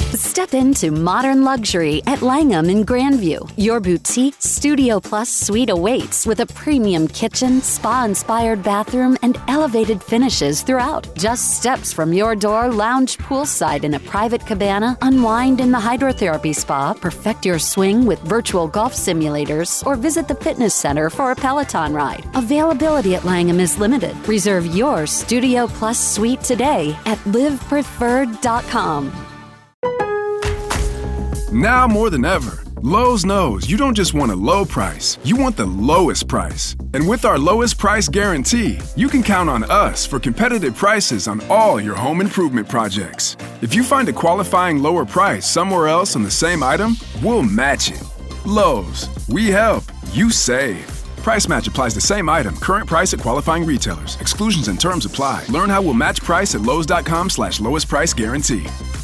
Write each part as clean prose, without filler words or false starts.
Step into modern luxury at Langham in Grandview. Your boutique Studio Plus suite awaits with a premium kitchen, spa-inspired bathroom, and elevated finishes throughout. Just steps from your door, lounge poolside in a private cabana, unwind in the hydrotherapy spa, perfect your swing with virtual golf simulators, or visit the fitness center for a Peloton ride. Availability at Langham is limited. Reserve your Studio Plus suite today at livepreferred.com. Now more than ever, Lowe's knows you don't just want a low price, you want the lowest price. And with our lowest price guarantee, you can count on us for competitive prices on all your home improvement projects. If you find a qualifying lower price somewhere else on the same item, we'll match it. Lowe's, we help, you save. Price match applies the same item. Current price at qualifying retailers. Exclusions and terms apply. Learn how we'll match price at lowes.com/lowest price guarantee.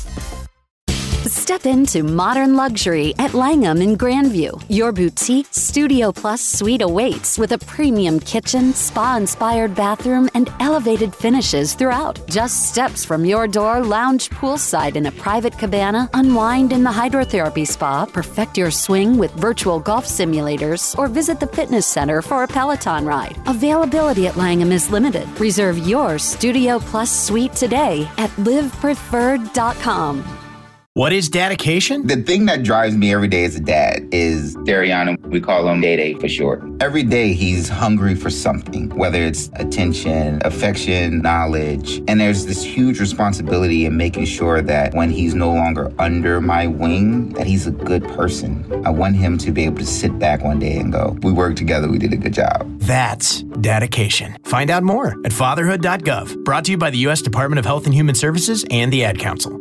Step into modern luxury at Langham in Grandview. Your boutique Studio Plus suite awaits with a premium kitchen, spa-inspired bathroom, and elevated finishes throughout. Just steps from your door, lounge poolside in a private cabana, unwind in the hydrotherapy spa, perfect your swing with virtual golf simulators, or visit the fitness center for a Peloton ride. Availability at Langham is limited. Reserve your Studio Plus suite today at livepreferred.com. What is dedication? The thing that drives me every day as a dad is Dariana. We call him Day Day for short. Every day he's hungry for something, whether it's attention, affection, knowledge. And there's this huge responsibility in making sure that when he's no longer under my wing, that he's a good person. I want him to be able to sit back one day and go, we worked together, we did a good job. That's dedication. Find out more at fatherhood.gov. Brought to you by the U.S. Department of Health and Human Services and the Ad Council.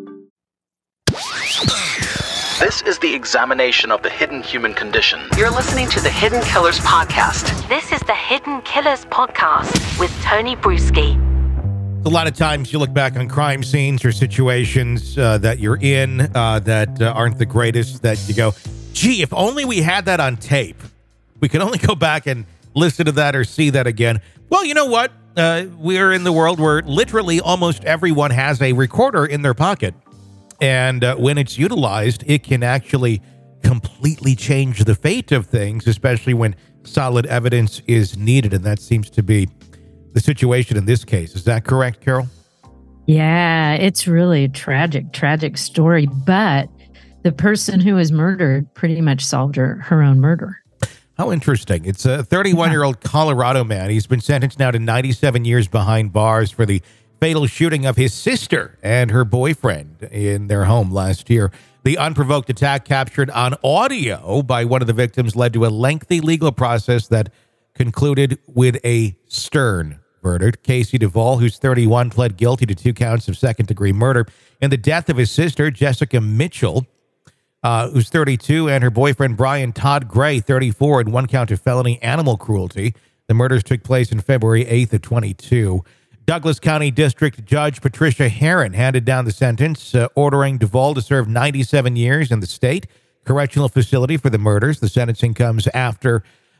This is the examination of the hidden human condition. You're listening to the Hidden Killers Podcast. This is the Hidden Killers Podcast with Tony Bruschi. A lot of times you look back on crime scenes or situations that you're in that aren't the greatest, that you go, gee, if only we had that on tape. We could only go back and listen to that or see that again. Well, you know what? We're in the world where literally almost everyone has a recorder in their pocket. And when it's utilized, it can actually completely change the fate of things, especially when solid evidence is needed. And that seems to be the situation in this case. Is that correct, Carol? Yeah, it's really a tragic story. But the person who was murdered pretty much solved her own murder. How interesting. It's a 31-year-old Colorado man. He's been sentenced now to 97 years behind bars for the fatal shooting of his sister and her boyfriend in their home last year. The unprovoked attack captured on audio by one of the victims led to a lengthy legal process that concluded with a stern verdict. Casey Duvall, who's 31, pled guilty to 2 counts of second-degree murder in the death of his sister, Jessica Mitchell, who's 32, and her boyfriend, Brian Todd Gray, 34, in 1 count of felony animal cruelty. The murders took place on February 8th of 22. Douglas County District Judge Patricia Herron handed down the sentence, ordering Duvall to serve 97 years in the state correctional facility for the murders. The sentencing comes after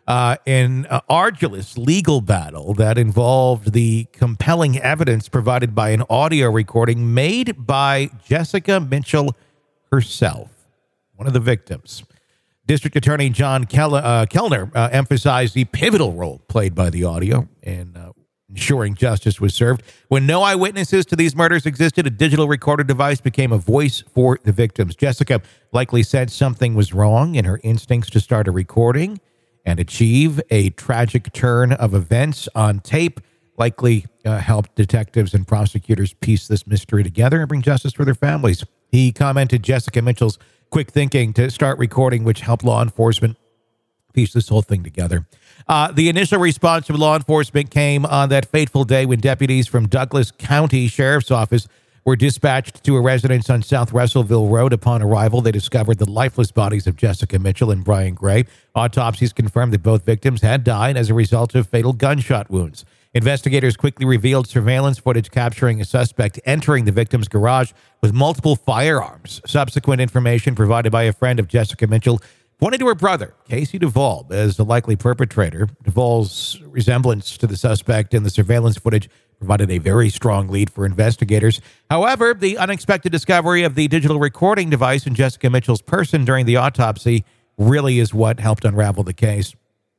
an arduous legal battle that involved the compelling evidence provided by an audio recording made by Jessica Mitchell herself, one of the victims. District Attorney John Kellner emphasized the pivotal role played by the audio in ensuring justice was served. When no eyewitnesses to these murders existed, a digital recorder device became a voice for the victims. Jessica likely sensed something was wrong in her instincts to start a recording and achieve a tragic turn of events on tape, likely helped detectives and prosecutors piece this mystery together and bring justice for their families. He commented Jessica Mitchell's quick thinking to start recording, which helped law enforcement piece this whole thing together. The initial response from law enforcement came on that fateful day when deputies from Douglas County Sheriff's Office were dispatched to a residence on South Russellville Road. Upon arrival, they discovered the lifeless bodies of Jessica Mitchell and Brian Gray. Autopsies confirmed that both victims had died as a result of fatal gunshot wounds. Investigators quickly revealed surveillance footage capturing a suspect entering the victim's garage with multiple firearms. Subsequent information provided by a friend of Jessica Mitchell pointed to her brother, Casey Duvall, as the likely perpetrator. Duvall's resemblance to the suspect in the surveillance footage provided a very strong lead for investigators. However, the unexpected discovery of the digital recording device in Jessica Mitchell's person during the autopsy really is what helped unravel the case.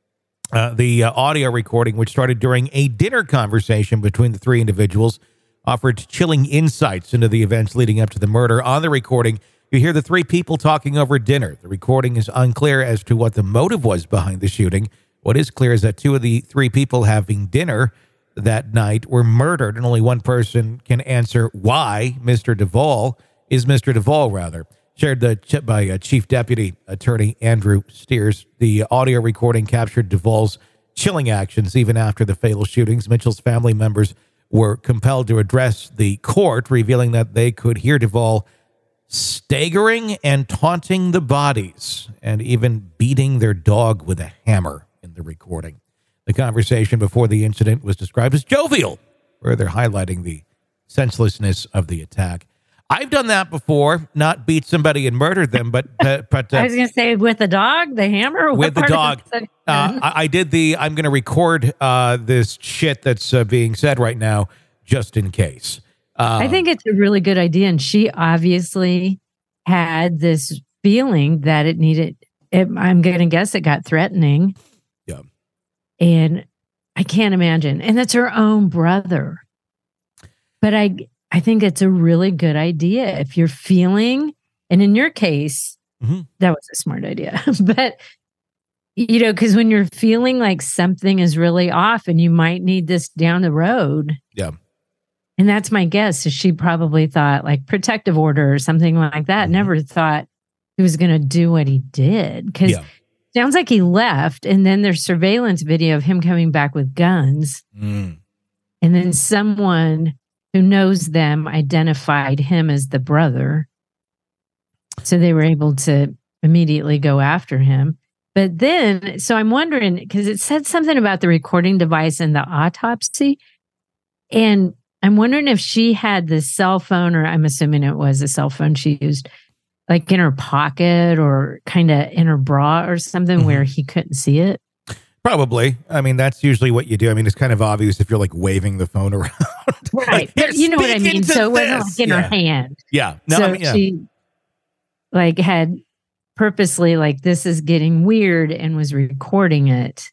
The audio recording, which started during a dinner conversation between the three individuals, offered chilling insights into the events leading up to the murder. On the recording, you hear the three people talking over dinner. The recording is unclear as to what the motive was behind the shooting. What is clear is that two of the three people having dinner that night were murdered, and only one person can answer why Mr. Duvall is Mr. Duvall, shared by Chief Deputy Attorney Andrew Steers. The audio recording captured Duvall's chilling actions even after the fatal shootings. Mitchell's family members were compelled to address the court, revealing that they could hear Duvall staggering and taunting the bodies and even beating their dog with a hammer in the recording. The conversation before the incident was described as jovial, further highlighting the senselessness of the attack. I've done that before, not beat somebody and murdered them, but I was going to say with the dog, the hammer? With the dog. I did I'm going to record this shit that's being said right now, just in case. I think it's a really good idea. And she obviously had this feeling that it needed, I'm going to guess it got threatening. Yeah. And I can't imagine. And that's her own brother. But I think it's a really good idea if you're feeling, and in your case, that was a smart idea. But, because when you're feeling like something is really off and you might need this down the road. Yeah. And that's my guess. Is she probably thought like protective order or something like that. Never thought he was going to do what he did. Because it sounds like he left. And then there's surveillance video of him coming back with guns. And then someone who knows them identified him as the brother. So they were able to immediately go after him. But then, so I'm wondering, because it said something about the recording device and the autopsy. And I'm wondering if she had the cell phone, or I'm assuming it was a cell phone she used, like in her pocket or kind of in her bra or something where he couldn't see it. Probably. I mean, that's usually what you do. I mean, it's kind of obvious if you're like waving the phone around. Right. Like, but you know what I mean? So it wasn't like in her hand. Yeah. No, so I mean, she like had purposely like, this is getting weird, and was recording it.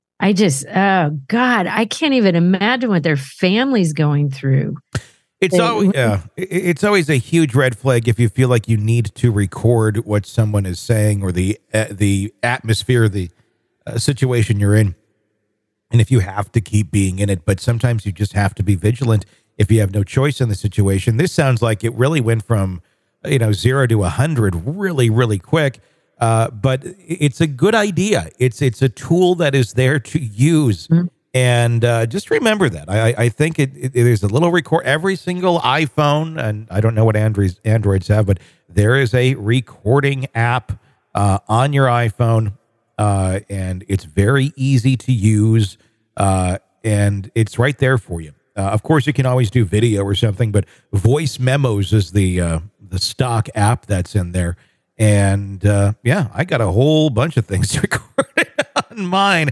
Oh God, I can't even imagine what their family's going through. It's always a huge red flag if you feel like you need to record what someone is saying, or the atmosphere, the situation you're in. And if you have to keep being in it, but sometimes you just have to be vigilant if you have no choice in the situation. This sounds like it really went from, 0 to 100 really, really quick. But it's a good idea. It's a tool that is there to use. And just remember that. I think there's a little record. Every single iPhone, and I don't know what Androids have, but there is a recording app on your iPhone. And it's very easy to use, and it's right there for you. Of course, you can always do video or something, but Voice Memos is the stock app that's in there. And I got a whole bunch of things recorded on mine.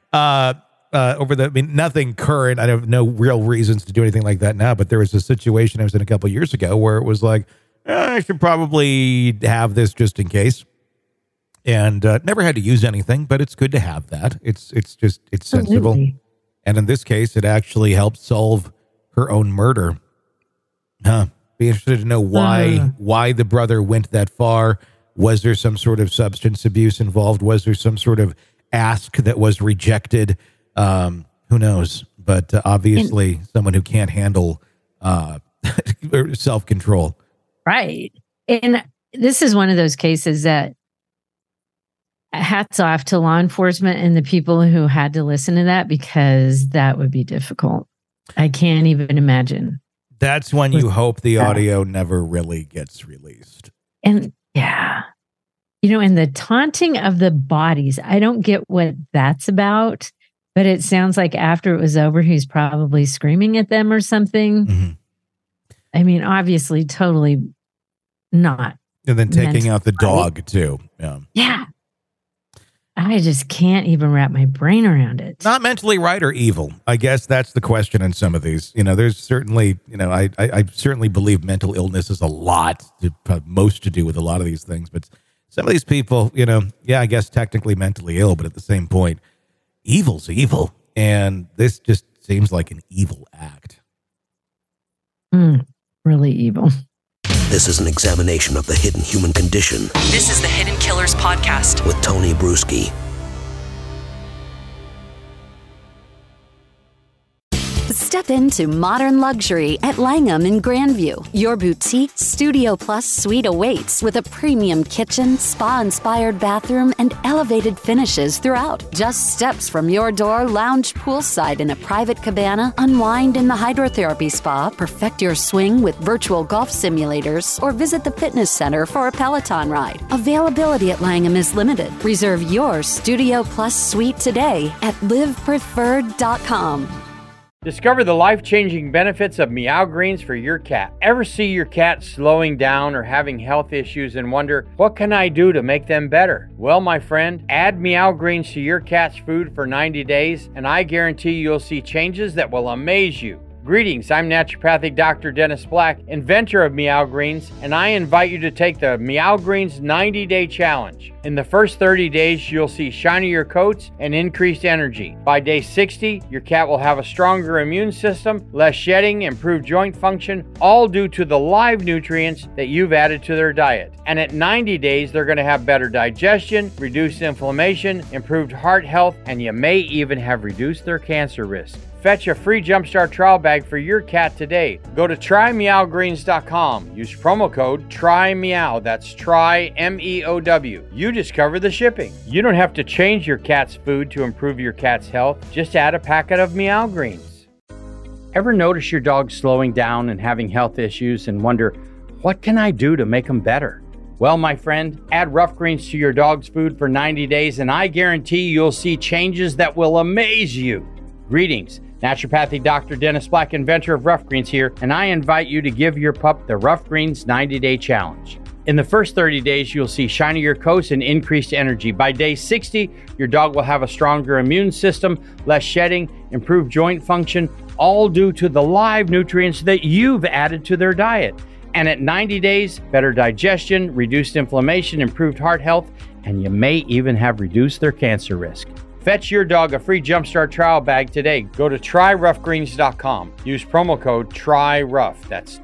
Nothing current. I have no real reasons to do anything like that now, but there was a situation I was in a couple of years ago where it was like, I should probably have this just in case. And never had to use anything, but it's good to have that. It's sensible. Absolutely. And in this case, it actually helped solve her own murder. Be interested to know why the brother went that far. Was there some sort of substance abuse involved? Was there some sort of ask that was rejected? Who knows? But obviously, someone who can't handle self-control. Right. And this is one of those cases that hats off to law enforcement and the people who had to listen to that, because that would be difficult. I can't even imagine. That's when you hope the audio never really gets released. And and the taunting of the bodies, I don't get what that's about, but it sounds like after it was over, he's probably screaming at them or something. I mean, obviously, totally not. And then taking out the dog too. Yeah. I just can't even wrap my brain around it. Not mentally right or evil. I guess that's the question in some of these. There's certainly, I certainly believe mental illness is most to do with a lot of these things. But some of these people, I guess technically mentally ill, but at the same point, evil's evil. And this just seems like an evil act. Really evil. This is an examination of the hidden human condition. This is the Hidden Killers Podcast with Tony Bruschi. Step into modern luxury at Langham in Grandview. Your boutique Studio Plus suite awaits with a premium kitchen, spa-inspired bathroom, and elevated finishes throughout. Just steps from your door, lounge poolside in a private cabana, unwind in the hydrotherapy spa, perfect your swing with virtual golf simulators, or visit the fitness center for a Peloton ride. Availability at Langham is limited. Reserve your Studio Plus suite today at livepreferred.com. Discover the life-changing benefits of Meow Greens for your cat. Ever see your cat slowing down or having health issues and wonder, what can I do to make them better? Well, my friend, add Meow Greens to your cat's food for 90 days, and I guarantee you'll see changes that will amaze you. Greetings, I'm naturopathic Dr. Dennis Black, inventor of Meow Greens, and I invite you to take the Meow Greens 90-day challenge. In the first 30 days, you'll see shinier coats and increased energy. By day 60, your cat will have a stronger immune system, less shedding, improved joint function, all due to the live nutrients that you've added to their diet. And at 90 days, they're going to have better digestion, reduced inflammation, improved heart health, and you may even have reduced their cancer risk. Fetch a free Jumpstart trial bag for your cat today. Go to trymeowgreens.com. Use promo code TRYMEOW. That's try MEOW. You discover the shipping. You don't have to change your cat's food to improve your cat's health. Just add a packet of Meow Greens. Ever notice your dog slowing down and having health issues and wonder, what can I do to make them better? Well, my friend, add Rough Greens to your dog's food for 90 days and I guarantee you'll see changes that will amaze you. Greetings. Naturopathic Dr. Dennis Black, inventor of Rough Greens here, and I invite you to give your pup the Rough Greens 90-day challenge. In the first 30 days, you'll see shinier coats and increased energy. By day 60, your dog will have a stronger immune system, less shedding, improved joint function, all due to the live nutrients that you've added to their diet. And at 90 days, better digestion, reduced inflammation, improved heart health, and you may even have reduced their cancer risk. Fetch your dog a free Jumpstart trial bag today. Go to tryroughgreens.com. Use promo code TRYROUGH. That's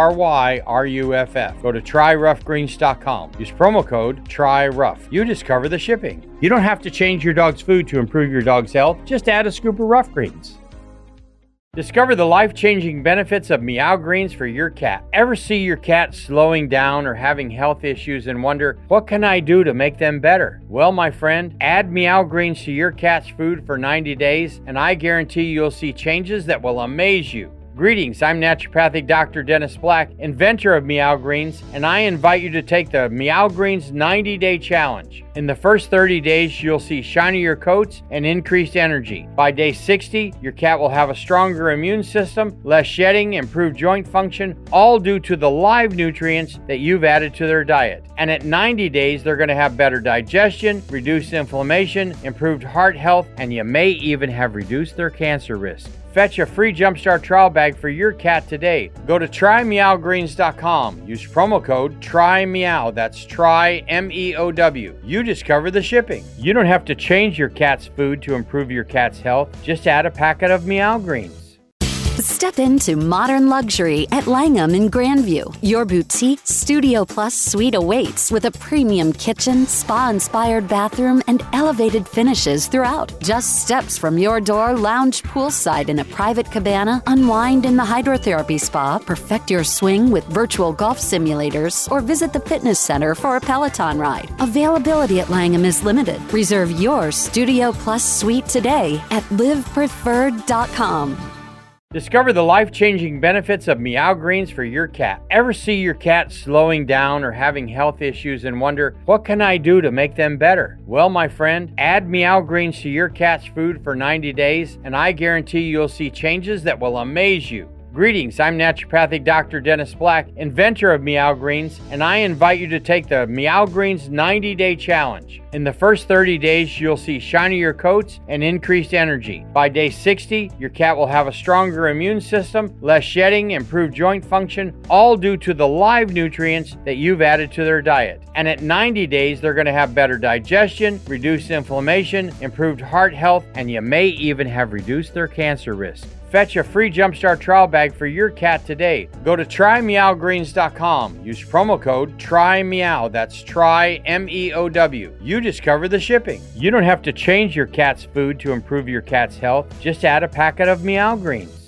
TRYRUFF. Go to tryroughgreens.com. Use promo code TRYROUGH. You discover the shipping. You don't have to change your dog's food to improve your dog's health. Just add a scoop of Rough Greens. Discover the life-changing benefits of Meow Greens for your cat. Ever see your cat slowing down or having health issues and wonder, what can I do to make them better? Well, my friend, add Meow Greens to your cat's food for 90 days, and I guarantee you'll see changes that will amaze you. Greetings, I'm naturopathic Dr. Dennis Black, inventor of Meow Greens, and I invite you to take the Meow Greens 90-day challenge. In the first 30 days, you'll see shinier coats and increased energy. By day 60, your cat will have a stronger immune system, less shedding, improved joint function, all due to the live nutrients that you've added to their diet. And at 90 days, they're going to have better digestion, reduced inflammation, improved heart health, and you may even have reduced their cancer risk. Fetch a free Jumpstart trial bag for your cat today. Go to trymeowgreens.com. Use promo code TRYMEOW. That's try MEOW. You discover the shipping. You don't have to change your cat's food to improve your cat's health. Just add a packet of Meow Greens. Step into modern luxury at Langham in Grandview. Your boutique Studio Plus suite awaits with a premium kitchen, spa-inspired bathroom, and elevated finishes throughout. Just steps from your door, lounge poolside in a private cabana, unwind in the hydrotherapy spa, perfect your swing with virtual golf simulators, or visit the fitness center for a Peloton ride. Availability at Langham is limited. Reserve your Studio Plus suite today at livepreferred.com. Discover the life-changing benefits of Meow Greens for your cat. Ever see your cat slowing down or having health issues and wonder, what can I do to make them better? Well, my friend, add Meow Greens to your cat's food for 90 days, and I guarantee you'll see changes that will amaze you. Greetings, I'm naturopathic Dr. Dennis Black, inventor of Meow Greens, and I invite you to take the Meow Greens 90-day challenge. In the first 30 days, you'll see shinier coats and increased energy. By day 60, your cat will have a stronger immune system, less shedding, improved joint function, all due to the live nutrients that you've added to their diet. And at 90 days, they're going to have better digestion, reduced inflammation, improved heart health, and you may even have reduced their cancer risk. Fetch a free Jumpstart trial bag for your cat today. Go to trymeowgreens.com. Use promo code TRYMEOW. That's try MEOW. You discover the shipping. You don't have to change your cat's food to improve your cat's health. Just add a packet of Meow Greens.